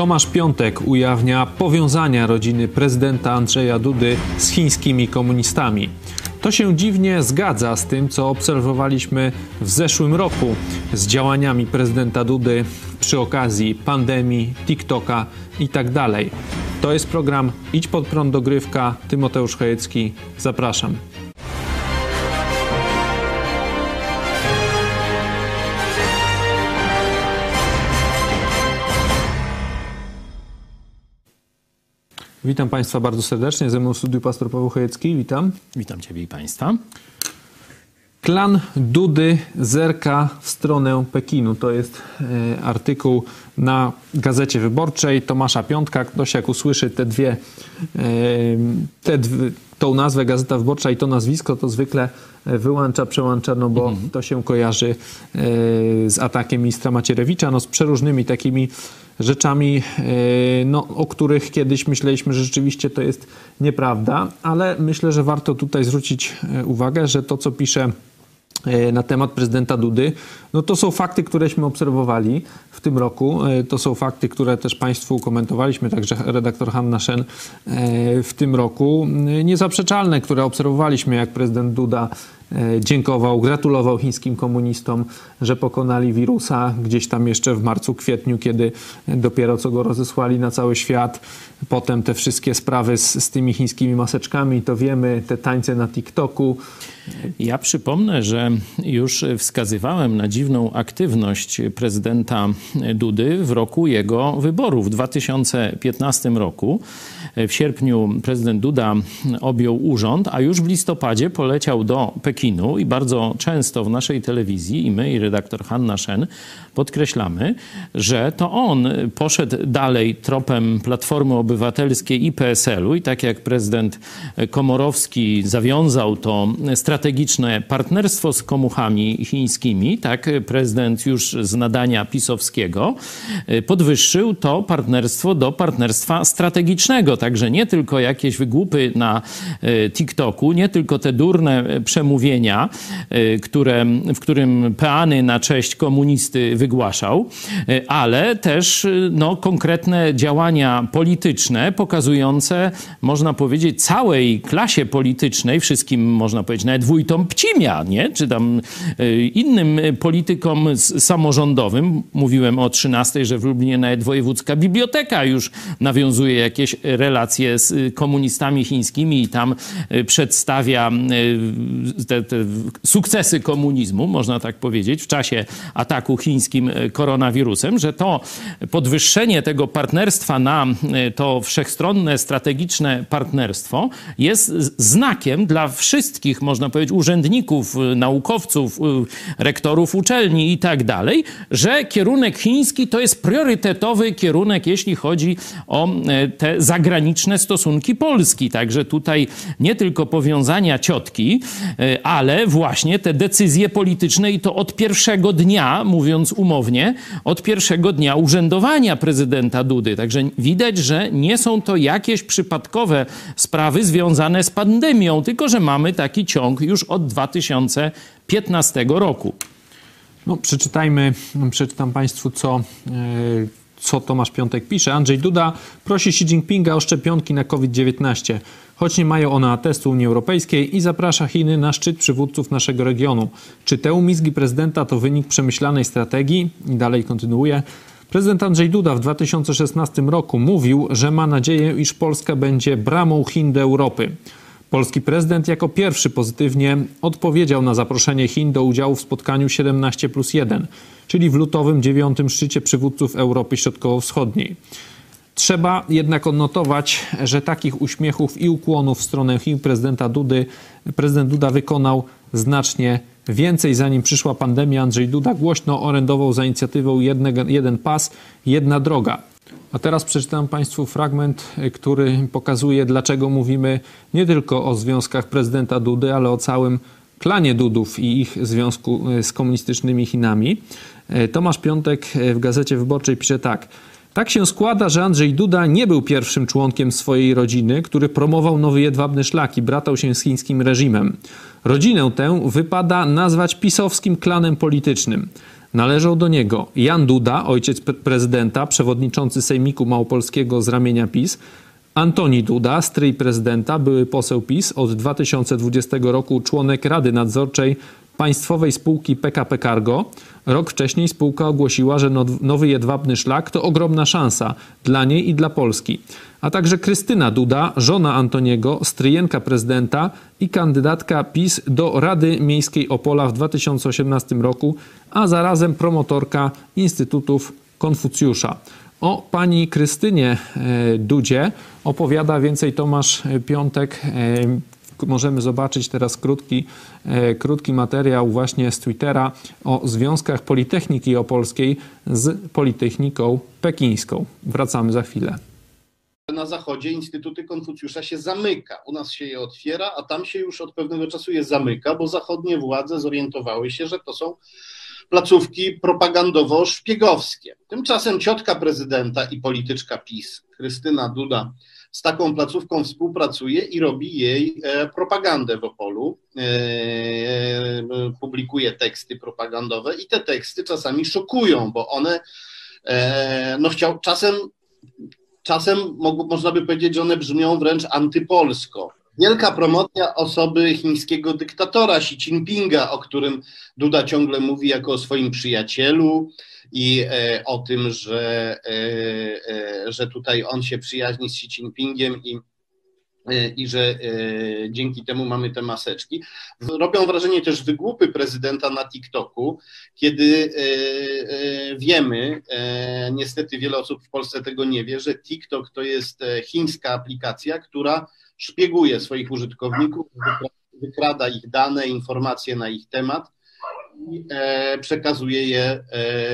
Tomasz Piątek ujawnia powiązania rodziny prezydenta Andrzeja Dudy z chińskimi komunistami. To się dziwnie zgadza z tym, co obserwowaliśmy w zeszłym roku z działaniami prezydenta Dudy przy okazji pandemii, TikToka i tak dalej. To jest program Idź Pod Prąd Dogrywka. Tymoteusz Chojecki. Zapraszam. Witam Państwa bardzo serdecznie. Ze mną w studiu pastor Paweł Chojecki. Witam. Witam Ciebie i Państwa. Klan Dudy zerka w stronę Pekinu. To jest artykuł na Gazecie Wyborczej Tomasza Piątka. Ktoś jak usłyszy tą nazwę Gazeta Wyborcza i to nazwisko, to zwykle przełącza, no bo to się kojarzy z atakiem ministra Macierewicza, no z przeróżnymi takimi rzeczami, no, o których kiedyś myśleliśmy, że rzeczywiście to jest nieprawda, ale myślę, że warto tutaj zwrócić uwagę, że to, co pisze na temat prezydenta Dudy, no to są fakty, któreśmy obserwowali w tym roku. To są fakty, które też Państwu komentowaliśmy, także redaktor Hanna Shen w tym roku. Niezaprzeczalne, które obserwowaliśmy, jak prezydent Duda dziękował, gratulował chińskim komunistom, że pokonali wirusa gdzieś tam jeszcze w marcu, kwietniu, kiedy dopiero co go rozesłali na cały świat. Potem te wszystkie sprawy z tymi chińskimi maseczkami, to wiemy, te tańce na TikToku. Ja przypomnę, że już wskazywałem na dziwną aktywność prezydenta Dudy w roku jego wyborów w 2015 roku. W sierpniu prezydent Duda objął urząd, a już w listopadzie poleciał do Pekinu i bardzo często w naszej telewizji i my, i redaktor Hanna Shen podkreślamy, że to on poszedł dalej tropem Platformy Obywatelskiej i PSL-u i tak jak prezydent Komorowski zawiązał to strategiczne partnerstwo z komuchami chińskimi, tak prezydent już z nadania pisowskiego podwyższył to partnerstwo do partnerstwa strategicznego. Także nie tylko jakieś wygłupy na TikToku, nie tylko te durne przemówienia, w którym peany na cześć komunisty wygłaszał, ale też konkretne działania polityczne pokazujące, można powiedzieć, całej klasie politycznej, wszystkim, można powiedzieć, nawet wójtom Pcimia, nie? Czy tam innym politykom samorządowym. Mówiłem o 13, że w Lublinie nawet wojewódzka biblioteka już nawiązuje jakieś relacje z komunistami chińskimi i tam przedstawia te sukcesy komunizmu, można tak powiedzieć, w czasie ataku chińskim koronawirusem, że to podwyższenie tego partnerstwa na to wszechstronne, strategiczne partnerstwo jest znakiem dla wszystkich, można powiedzieć, urzędników, naukowców, rektorów uczelni i tak dalej, że kierunek chiński to jest priorytetowy kierunek, jeśli chodzi o te zagraniczne stosunki Polski. Także tutaj nie tylko powiązania ciotki, ale właśnie te decyzje polityczne i to od pierwszego dnia, mówiąc umownie, od pierwszego dnia urzędowania prezydenta Dudy. Także widać, że nie są to jakieś przypadkowe sprawy związane z pandemią, tylko że mamy taki ciąg już od 2015 roku. No, przeczytam Państwu, co Tomasz Piątek pisze. Andrzej Duda prosi Xi Jinpinga o szczepionki na COVID-19, choć nie mają one atestu Unii Europejskiej i zaprasza Chiny na szczyt przywódców naszego regionu. Czy te umizgi prezydenta to wynik przemyślanej strategii? I dalej kontynuuje. Prezydent Andrzej Duda w 2016 roku mówił, że ma nadzieję, iż Polska będzie bramą Chin do Europy. Polski prezydent jako pierwszy pozytywnie odpowiedział na zaproszenie Chin do udziału w spotkaniu 17+1, czyli w lutowym 9. szczycie przywódców Europy Środkowo-Wschodniej. Trzeba jednak odnotować, że takich uśmiechów i ukłonów w stronę Chin prezydent Duda wykonał znacznie więcej. Zanim przyszła pandemia, Andrzej Duda głośno orędował za inicjatywą jeden pas, jedna droga. A teraz przeczytam Państwu fragment, który pokazuje, dlaczego mówimy nie tylko o związkach prezydenta Dudy, ale o całym klanie Dudów i ich związku z komunistycznymi Chinami. Tomasz Piątek w Gazecie Wyborczej pisze tak. Tak się składa, że Andrzej Duda nie był pierwszym członkiem swojej rodziny, który promował nowy jedwabny szlak i bratał się z chińskim reżimem. Rodzinę tę wypada nazwać pisowskim klanem politycznym. Należał do niego Jan Duda, ojciec prezydenta, przewodniczący Sejmiku Małopolskiego z ramienia PiS, Antoni Duda, stryj prezydenta, były poseł PiS, od 2020 roku członek Rady Nadzorczej państwowej spółki PKP Cargo. Rok wcześniej spółka ogłosiła, że nowy jedwabny szlak to ogromna szansa dla niej i dla Polski. A także Krystyna Duda, żona Antoniego, stryjenka prezydenta i kandydatka PiS do Rady Miejskiej Opola w 2018 roku, a zarazem promotorka Instytutów Konfucjusza. O pani Krystynie Dudzie opowiada więcej Tomasz Piątek. Możemy zobaczyć teraz krótki materiał właśnie z Twittera o związkach Politechniki Opolskiej z Politechniką Pekińską. Wracamy za chwilę. Na Zachodzie Instytuty Konfucjusza się zamyka. U nas się je otwiera, a tam się już od pewnego czasu je zamyka, bo zachodnie władze zorientowały się, że to są placówki propagandowo-szpiegowskie. Tymczasem ciotka prezydenta i polityczka PiS, Krystyna Duda, z taką placówką współpracuje i robi jej propagandę w Opolu. Publikuje teksty propagandowe i te teksty czasami szokują, bo one czasem można by powiedzieć, że one brzmią wręcz antypolsko. Wielka promocja osoby chińskiego dyktatora Xi Jinpinga, o którym Duda ciągle mówi jako o swoim przyjacielu i o tym, że tutaj on się przyjaźni z Xi Jinpingiem i że dzięki temu mamy te maseczki. Robią wrażenie też wygłupy prezydenta na TikToku, kiedy wiemy, niestety wiele osób w Polsce tego nie wie, że TikTok to jest chińska aplikacja, która szpieguje swoich użytkowników, wykrada ich dane, informacje na ich temat i przekazuje je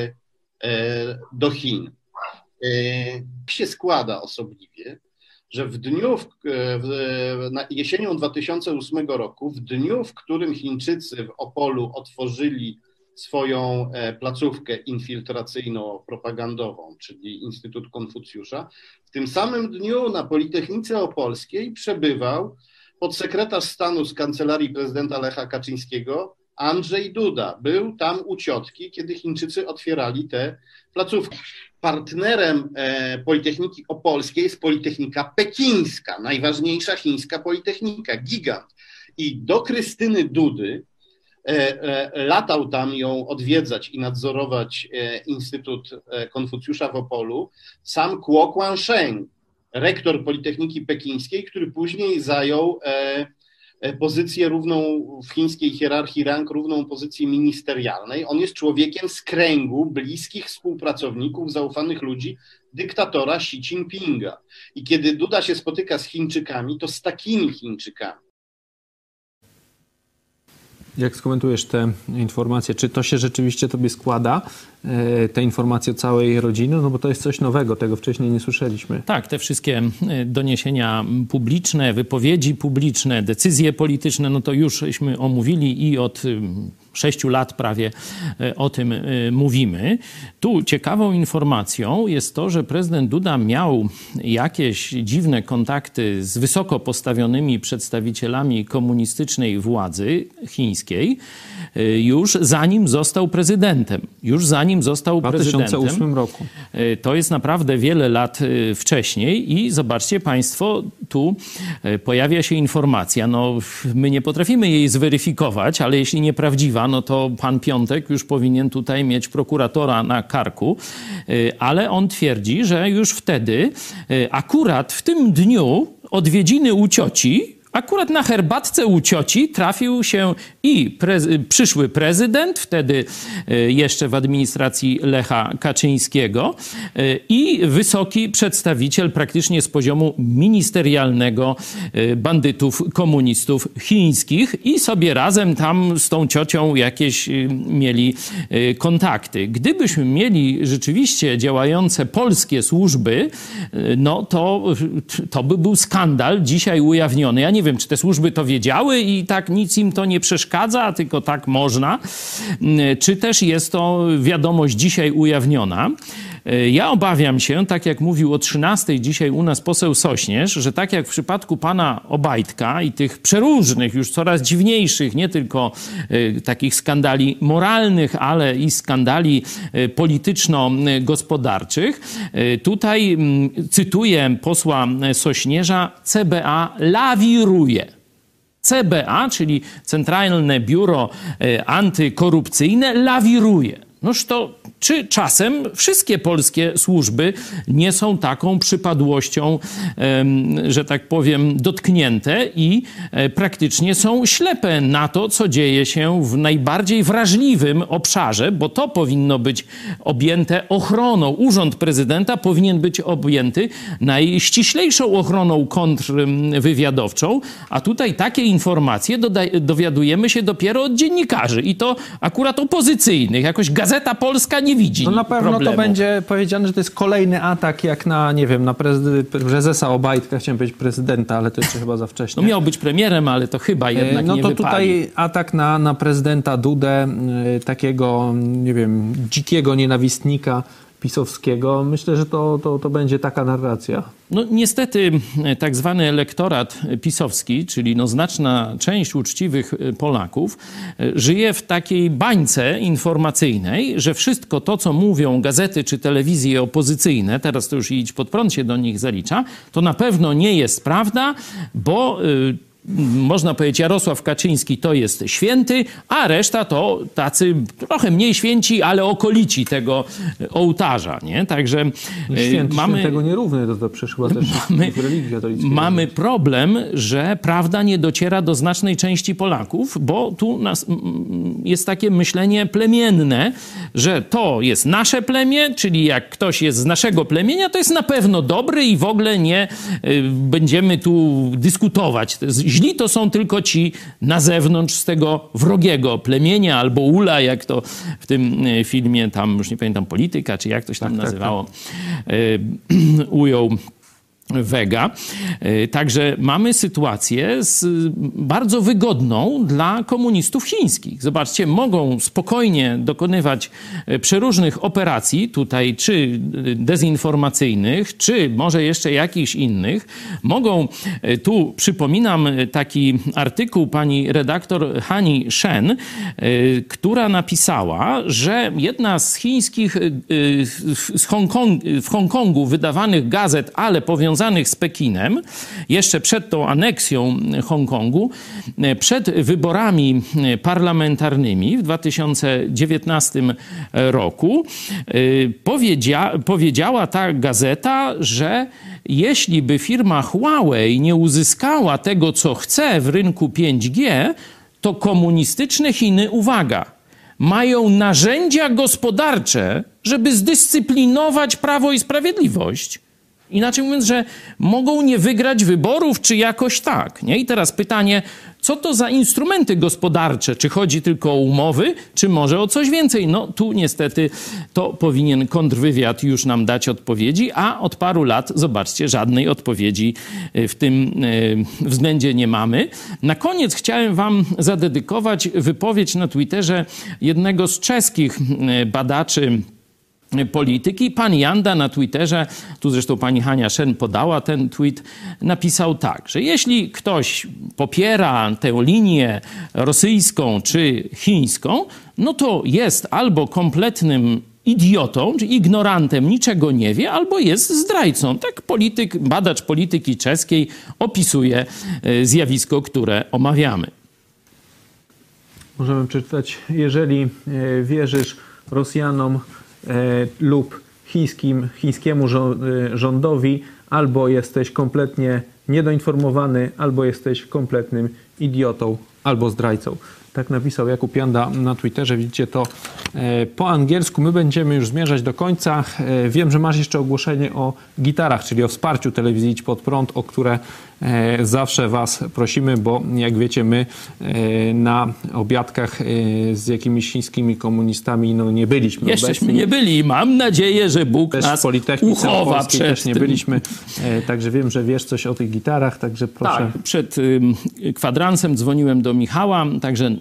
do Chin. Się składa osobliwie, że jesienią 2008 roku, w dniu, w którym Chińczycy w Opolu otworzyli swoją placówkę infiltracyjną propagandową, czyli Instytut Konfucjusza, w tym samym dniu na Politechnice Opolskiej przebywał podsekretarz stanu z Kancelarii Prezydenta Lecha Kaczyńskiego Andrzej Duda. Był tam u ciotki, kiedy Chińczycy otwierali te placówki. Partnerem Politechniki Opolskiej jest Politechnika Pekińska, najważniejsza chińska politechnika, gigant. I do Krystyny Dudy latał tam ją odwiedzać i nadzorować Instytut Konfucjusza w Opolu sam Kuo Guangsheng, rektor Politechniki Pekińskiej, który później zajął pozycję równą w chińskiej hierarchii rang, równą pozycji ministerialnej. On jest człowiekiem z kręgu bliskich współpracowników, zaufanych ludzi dyktatora Xi Jinpinga. I kiedy Duda się spotyka z Chińczykami, to z takimi Chińczykami. Jak skomentujesz te informacje? Czy to się rzeczywiście tobie składa, te informacje o całej rodzinie? No bo to jest coś nowego, tego wcześniej nie słyszeliśmy. Tak, te wszystkie doniesienia publiczne, wypowiedzi publiczne, decyzje polityczne, no to jużśmy omówili i od 6 lat prawie o tym mówimy. Tu ciekawą informacją jest to, że prezydent Duda miał jakieś dziwne kontakty z wysoko postawionymi przedstawicielami komunistycznej władzy chińskiej już zanim został prezydentem. W 2008 roku. To jest naprawdę wiele lat wcześniej i zobaczcie państwo, tu pojawia się informacja, no my nie potrafimy jej zweryfikować, ale jeśli nieprawdziwa, no to pan Piątek już powinien tutaj mieć prokuratora na karku, ale on twierdzi, że już wtedy, akurat w tym dniu odwiedziny u cioci, akurat na herbatce u cioci trafił się i przyszły prezydent, wtedy jeszcze w administracji Lecha Kaczyńskiego, i wysoki przedstawiciel praktycznie z poziomu ministerialnego bandytów komunistów chińskich i sobie razem tam z tą ciocią jakieś mieli kontakty. Gdybyśmy mieli rzeczywiście działające polskie służby, no to by był skandal dzisiaj ujawniony. Ja nie wiem, czy te służby to wiedziały i tak nic im to nie przeszkadza, tylko tak można, czy też jest to wiadomość dzisiaj ujawniona. Ja obawiam się, tak jak mówił o 13 dzisiaj u nas poseł Sośnierz, że tak jak w przypadku pana Obajtka i tych przeróżnych, już coraz dziwniejszych, nie tylko takich skandali moralnych, ale i skandali polityczno-gospodarczych, tutaj cytuję posła Sośnierza, CBA lawiruje. CBA, czyli Centralne Biuro Antykorupcyjne, lawiruje. Noż to czy czasem wszystkie polskie służby nie są taką przypadłością, że tak powiem, dotknięte i praktycznie są ślepe na to, co dzieje się w najbardziej wrażliwym obszarze, bo to powinno być objęte ochroną. Urząd prezydenta powinien być objęty najściślejszą ochroną kontrwywiadowczą, a tutaj takie informacje dowiadujemy się dopiero od dziennikarzy i to akurat opozycyjnych. Jakoś Gazeta Polska nie widzi No na pewno problemu. to będzie powiedziane, że to jest kolejny atak jak na, nie wiem, na prezesa Obajtka, chciałem powiedzieć prezydenta, ale to jeszcze chyba za wcześnie. No miał być premierem, ale to chyba jednak no nie to wypali. tutaj atak na prezydenta Dudę, takiego, nie wiem, dzikiego nienawistnika pisowskiego. Myślę, że to będzie taka narracja. No niestety tak zwany elektorat pisowski, czyli no znaczna część uczciwych Polaków, żyje w takiej bańce informacyjnej, że wszystko to, co mówią gazety czy telewizje opozycyjne, teraz to już Idź Pod Prąd się do nich zalicza, to na pewno nie jest prawda, bo można powiedzieć, Jarosław Kaczyński to jest święty, a reszta to tacy trochę mniej święci, ale okolici tego ołtarza, nie? Także Święty, świętego nierówny, to przecież chyba też w religii katolickiej. Mamy problem, że prawda nie dociera do znacznej części Polaków, bo tu jest takie myślenie plemienne, że to jest nasze plemię, czyli jak ktoś jest z naszego plemienia, to jest na pewno dobry i w ogóle nie będziemy tu dyskutować. Źli to są tylko ci na zewnątrz z tego wrogiego plemienia albo ula, jak to w tym filmie tam, już nie pamiętam, Polityka, czy jak to się tam nazywało, ujął Vega. Także mamy sytuację bardzo wygodną dla komunistów chińskich. Zobaczcie, mogą spokojnie dokonywać przeróżnych operacji tutaj, czy dezinformacyjnych, czy może jeszcze jakichś innych. Mogą, tu przypominam taki artykuł pani redaktor Hani Shen, która napisała, że jedna z chińskich w Hongkongu wydawanych gazet, ale powiązanych z Pekinem, jeszcze przed tą aneksją Hongkongu, przed wyborami parlamentarnymi w 2019 roku, powiedziała ta gazeta, że jeśli by firma Huawei nie uzyskała tego, co chce w rynku 5G, to komunistyczne Chiny, uwaga, mają narzędzia gospodarcze, żeby zdyscyplinować Prawo i Sprawiedliwość. Inaczej mówiąc, że mogą nie wygrać wyborów, czy jakoś tak. Nie? I teraz pytanie, co to za instrumenty gospodarcze? Czy chodzi tylko o umowy, czy może o coś więcej? No tu niestety to powinien kontrwywiad już nam dać odpowiedzi, a od paru lat, zobaczcie, żadnej odpowiedzi w tym względzie nie mamy. Na koniec chciałem wam zadedykować wypowiedź na Twitterze jednego z czeskich badaczy polityki. Pan Janda na Twitterze, tu zresztą pani Hania Shen podała ten tweet, napisał tak, że jeśli ktoś popiera tę linię rosyjską czy chińską, no to jest albo kompletnym idiotą, czy ignorantem, niczego nie wie, albo jest zdrajcą. Tak badacz polityki czeskiej opisuje zjawisko, które omawiamy. Możemy przeczytać, jeżeli wierzysz Rosjanom lub chińskiemu rządowi, albo jesteś kompletnie niedoinformowany, albo jesteś kompletnym idiotą, albo zdrajcą. Tak napisał Jakub Janda na Twitterze. Widzicie to po angielsku. My będziemy już zmierzać do końca. Wiem, że masz jeszcze ogłoszenie o gitarach, czyli o wsparciu telewizji Idź Pod Prąd, o które zawsze was prosimy, bo jak wiecie, my na obiadkach z jakimiś chińskimi komunistami nie byliśmy Jeszcześmy nie byli. Mam nadzieję, że Bóg też nas w Politechnice uchowa przed też nie tym. byliśmy. Także wiem, że wiesz coś o tych gitarach, także proszę. Tak, przed kwadransem dzwoniłem do Michała, także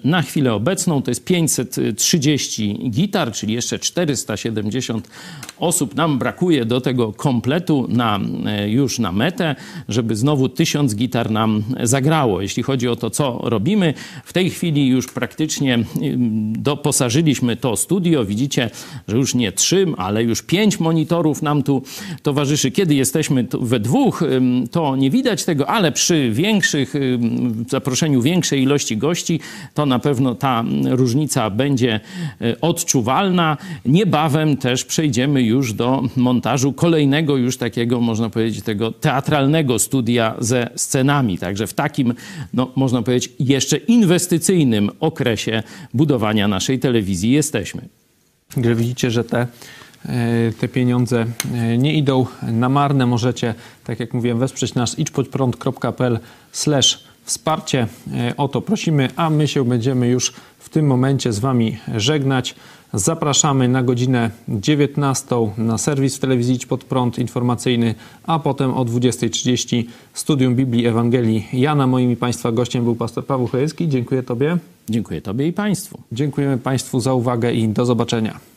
na chwilę obecną to jest 530 gitar, czyli jeszcze 470 osób nam brakuje do tego kompletu już na metę, żeby znowu 1000 gitar nam zagrało. Jeśli chodzi o to, co robimy, w tej chwili już praktycznie doposażyliśmy to studio. Widzicie, że już nie 3, ale już 5 monitorów nam tu towarzyszy. Kiedy jesteśmy we dwóch, to nie widać tego, ale przy zaproszeniu większej ilości gości, to na pewno ta różnica będzie odczuwalna. Niebawem też przejdziemy już do montażu kolejnego już takiego, można powiedzieć, tego teatralnego studia ze scenami. Także w takim, można powiedzieć, jeszcze inwestycyjnym okresie budowania naszej telewizji jesteśmy. Gdy widzicie, że te pieniądze nie idą na marne, możecie, tak jak mówiłem, wesprzeć nas idźpodprąd.pl/wsparcie. O to prosimy, a my się będziemy już w tym momencie z Wami żegnać. Zapraszamy na godzinę 19 na serwis w telewizji Idź Pod Prąd informacyjny, a potem o 20:30 Studium Biblii Ewangelii Jana. Moim i Państwa gościem był pastor Paweł Chojecki. Dziękuję Tobie. Dziękuję Tobie i Państwu. Dziękujemy Państwu za uwagę i do zobaczenia.